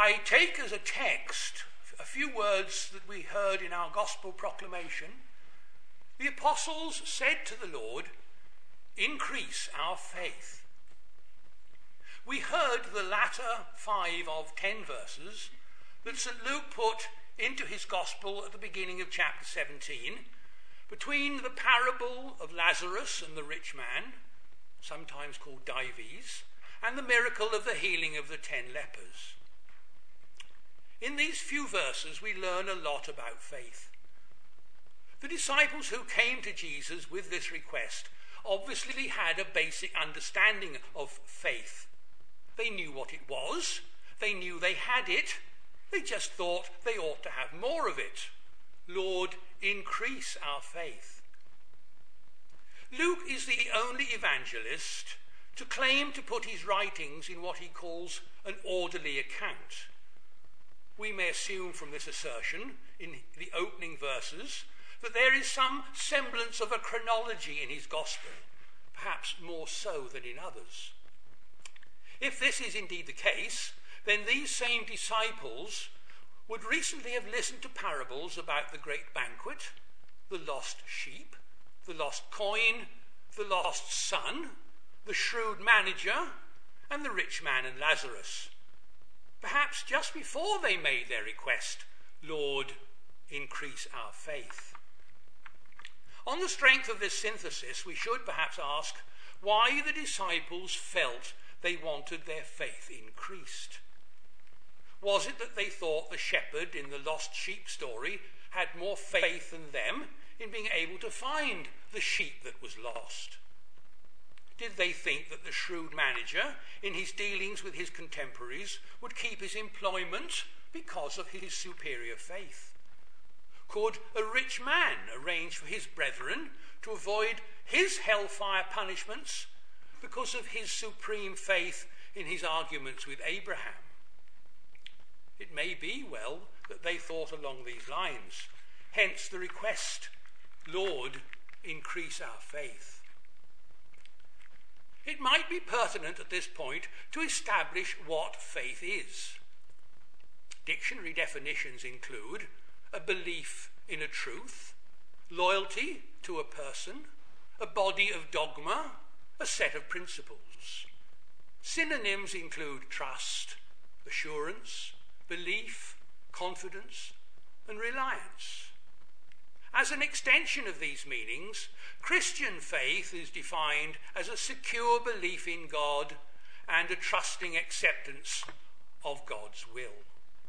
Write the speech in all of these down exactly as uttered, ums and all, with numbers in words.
I take as a text a few words that we heard in our gospel proclamation. The apostles said to the Lord, "Increase our faith." We heard the latter five of ten verses that Saint Luke put into his gospel at the beginning of chapter seventeen, between the parable of Lazarus and the rich man, sometimes called Dives, and the miracle of the healing of the ten lepers. In these few verses we learn a lot about faith. The disciples who came to Jesus with this request obviously had a basic understanding of faith. They knew what it was, they knew they had it, they just thought they ought to have more of it. Lord, increase our faith. Luke is the only evangelist to claim to put his writings in what he calls an orderly account. We may assume from this assertion in the opening verses that there is some semblance of a chronology in his gospel, perhaps more so than in others. If this is indeed the case, then these same disciples would recently have listened to parables about the great banquet, the lost sheep, the lost coin, the lost son, the shrewd manager, and the rich man and Lazarus. Perhaps just before they made their request, "Lord, increase our faith." On the strength of this synthesis, we should perhaps ask why the disciples felt they wanted their faith increased. Was it that they thought the shepherd in the lost sheep story had more faith than them in being able to find the sheep that was lost? Did they think that the shrewd manager, in his dealings with his contemporaries, would keep his employment because of his superior faith? Could a rich man arrange for his brethren to avoid his hellfire punishments because of his supreme faith in his arguments with Abraham? It may be, well, that they thought along these lines. Hence the request, "Lord, increase our faith." It might be pertinent at this point to establish what faith is. Dictionary definitions include a belief in a truth, loyalty to a person, a body of dogma, a set of principles. Synonyms include trust, assurance, belief, confidence, and reliance. As an extension of these meanings, Christian faith is defined as a secure belief in God and a trusting acceptance of God's will.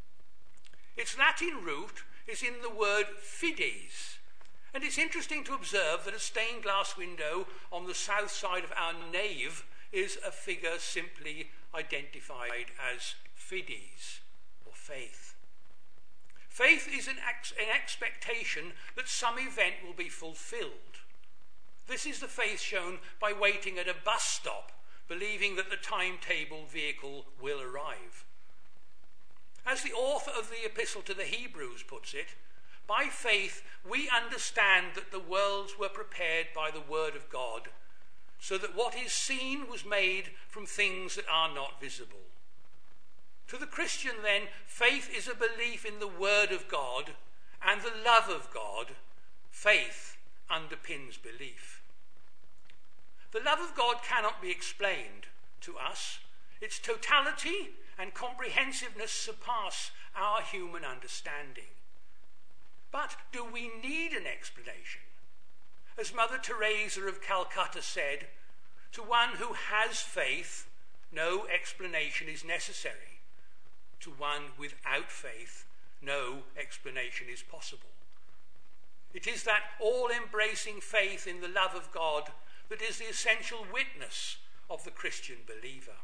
Its Latin root is in the word fides, and it's interesting to observe that a stained glass window on the south side of our nave is a figure simply identified as fides, or faith. Faith is an, ex- an expectation that some event will be fulfilled. This is the faith shown by waiting at a bus stop, believing that the timetabled vehicle will arrive. As the author of the Epistle to the Hebrews puts it, by faith we understand that the worlds were prepared by the word of God, so that what is seen was made from things that are not visible. To the Christian, then, faith is a belief in the word of God and the love of God. Faith underpins belief. The love of God cannot be explained to us. Its totality and comprehensiveness surpass our human understanding. But do we need an explanation? As Mother Teresa of Calcutta said, to one who has faith, no explanation is necessary. To one without faith, no explanation is possible. It is that all-embracing faith in the love of God that is the essential witness of the Christian believer.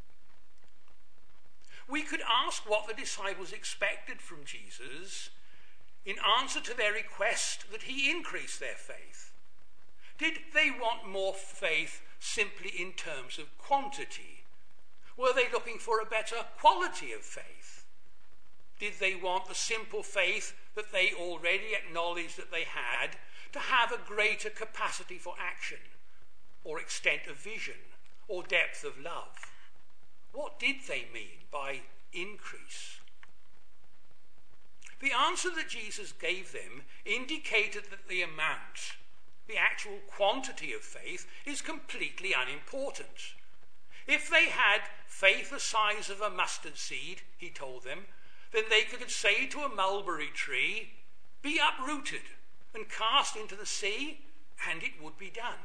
We could ask what the disciples expected from Jesus in answer to their request that he increase their faith. Did they want more faith simply in terms of quantity? Were they looking for a better quality of faith? Did they want the simple faith that they already acknowledged that they had to have a greater capacity for action, or extent of vision, or depth of love? What did they mean by increase? The answer that Jesus gave them indicated that the amount, the actual quantity of faith, is completely unimportant. If they had faith the size of a mustard seed, he told them, then they could say to a mulberry tree, "Be uprooted and cast into the sea," and it would be done.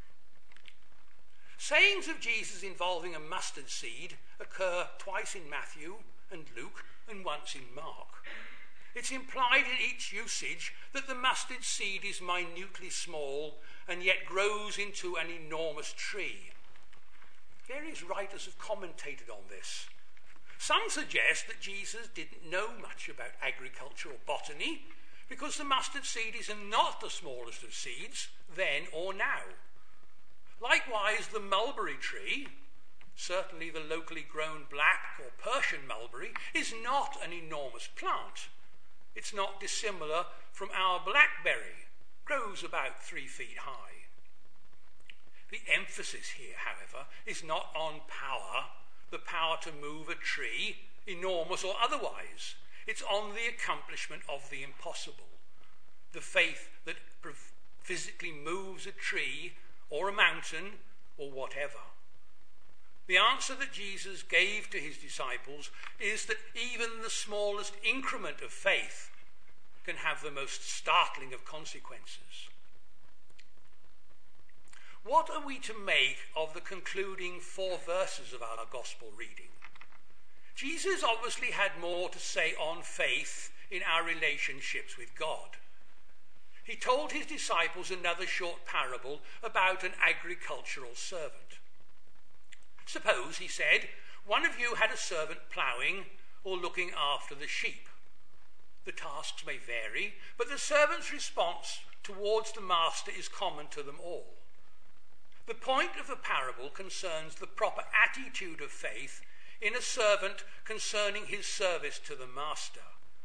Sayings of Jesus involving a mustard seed occur twice in Matthew and Luke and once in Mark. It's implied in each usage that the mustard seed is minutely small and yet grows into an enormous tree. Various writers have commentated on this. Some suggest that Jesus didn't know much about agriculture or botany because the mustard seed is not the smallest of seeds, then or now. Likewise, the mulberry tree, certainly the locally grown black or Persian mulberry, is not an enormous plant. It's not dissimilar from our blackberry, grows about three feet high. The emphasis here, however, is not on power, the power to move a tree, enormous or otherwise. It's on the accomplishment of the impossible, the faith that physically moves a tree or a mountain or whatever. The answer that Jesus gave to his disciples is that even the smallest increment of faith can have the most startling of consequences. What are we to make of the concluding four verses of our gospel reading? Jesus obviously had more to say on faith in our relationships with God. He told his disciples another short parable about an agricultural servant. Suppose, he said, one of you had a servant ploughing or looking after the sheep. The tasks may vary, but the servant's response towards the master is common to them all. The point of the parable concerns the proper attitude of faith in a servant concerning his service to the master.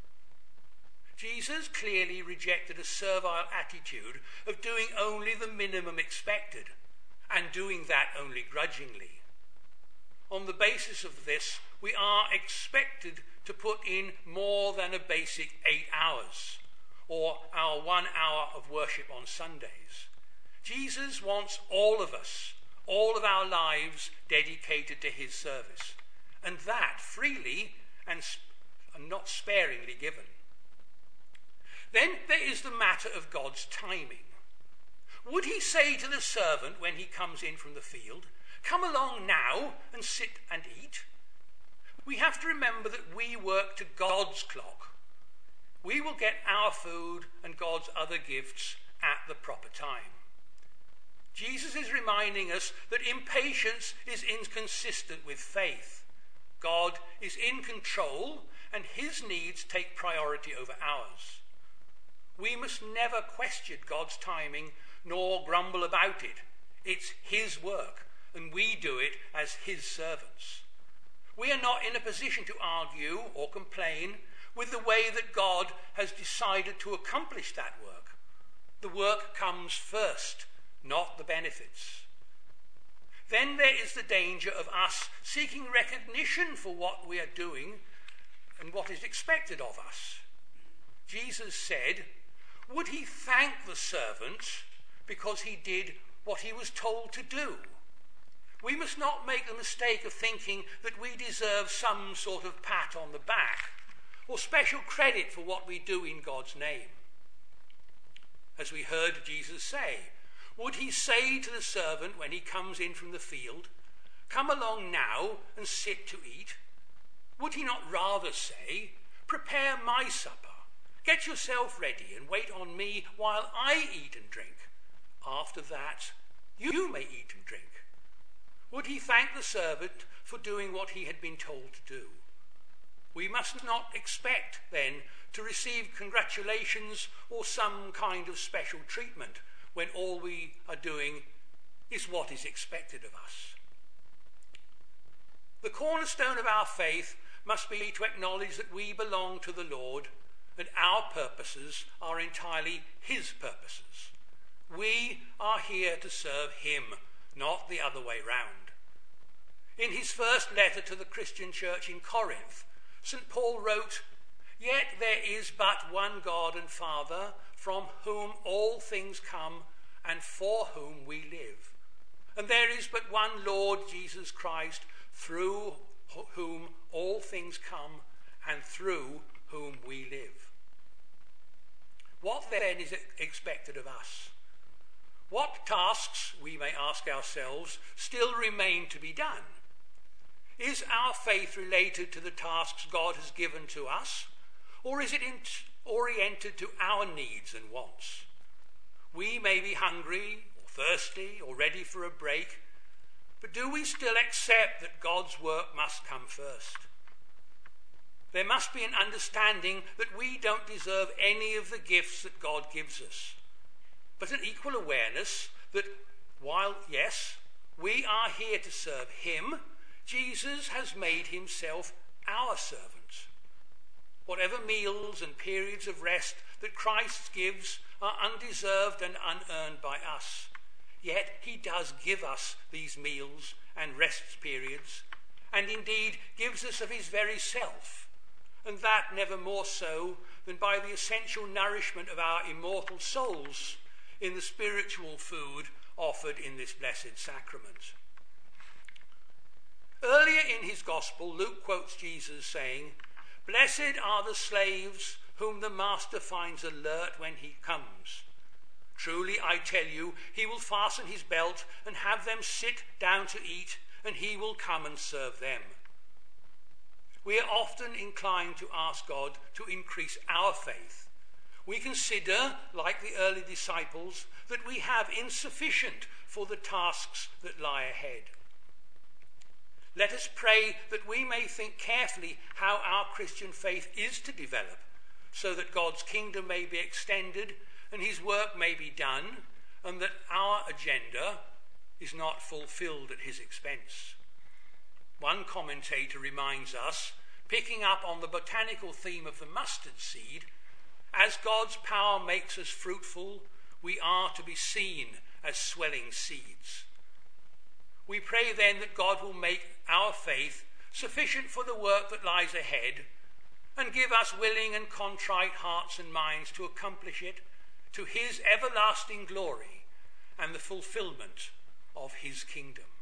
Jesus clearly rejected a servile attitude of doing only the minimum expected, and doing that only grudgingly. On the basis of this, we are expected to put in more than a basic eight hours, or our one hour of worship on Sundays. Jesus wants all of us, all of our lives dedicated to his service, and that freely and, sp- and not sparingly given. Then there is the matter of God's timing. Would he say to the servant when he comes in from the field, "Come along now and sit and eat"? We have to remember that we work to God's clock. We will get our food and God's other gifts at the proper time. Jesus is reminding us that impatience is inconsistent with faith. God is in control and his needs take priority over ours. We must never question God's timing nor grumble about it. It's his work, and we do it as his servants. We are not in a position to argue or complain with the way that God has decided to accomplish that work. The work comes first, not the benefits. Then there is the danger of us seeking recognition for what we are doing and what is expected of us. Jesus said, would he thank the servant because he did what he was told to do? We must not make the mistake of thinking that we deserve some sort of pat on the back or special credit for what we do in God's name. As we heard Jesus say, would he say to the servant when he comes in from the field, "Come along now and sit to eat"? Would he not rather say, "Prepare my supper, get yourself ready and wait on me while I eat and drink. After that, you may eat and drink"? Would he thank the servant for doing what he had been told to do? We must not expect, then, to receive congratulations or some kind of special treatment when all we are doing is what is expected of us. The cornerstone of our faith must be to acknowledge that we belong to the Lord and our purposes are entirely his purposes. We are here to serve him, not the other way round. In his first letter to the Christian church in Corinth, Saint Paul wrote, Yet there is but one God and Father, from whom all things come and for whom we live. And there is but one Lord Jesus Christ, through whom all things come and through whom we live. What then is expected of us? What tasks, we may ask ourselves, still remain to be done? Is our faith related to the tasks God has given to us, or is it oriented to our needs and wants? We may be hungry or thirsty or ready for a break, but do we still accept that God's work must come first? There must be an understanding that we don't deserve any of the gifts that God gives us, but an equal awareness that while, yes, we are here to serve him, Jesus has made himself our servant. Whatever meals and periods of rest that Christ gives are undeserved and unearned by us. Yet he does give us these meals and rest periods, and indeed gives us of his very self, and that never more so than by the essential nourishment of our immortal souls in the spiritual food offered in this blessed sacrament. Earlier in his gospel, Luke quotes Jesus saying, "Blessed are the slaves whom the master finds alert when he comes. Truly I tell you, he will fasten his belt and have them sit down to eat, and he will come and serve them." We are often inclined to ask God to increase our faith. We consider, like the early disciples, that we have insufficient for the tasks that lie ahead. Let us pray that we may think carefully how our Christian faith is to develop, so that God's kingdom may be extended and his work may be done, and that our agenda is not fulfilled at his expense. One commentator reminds us, picking up on the botanical theme of the mustard seed, as God's power makes us fruitful, we are to be seen as swelling seeds. We pray then that God will make our faith sufficient for the work that lies ahead, and give us willing and contrite hearts and minds to accomplish it to his everlasting glory and the fulfillment of his kingdom.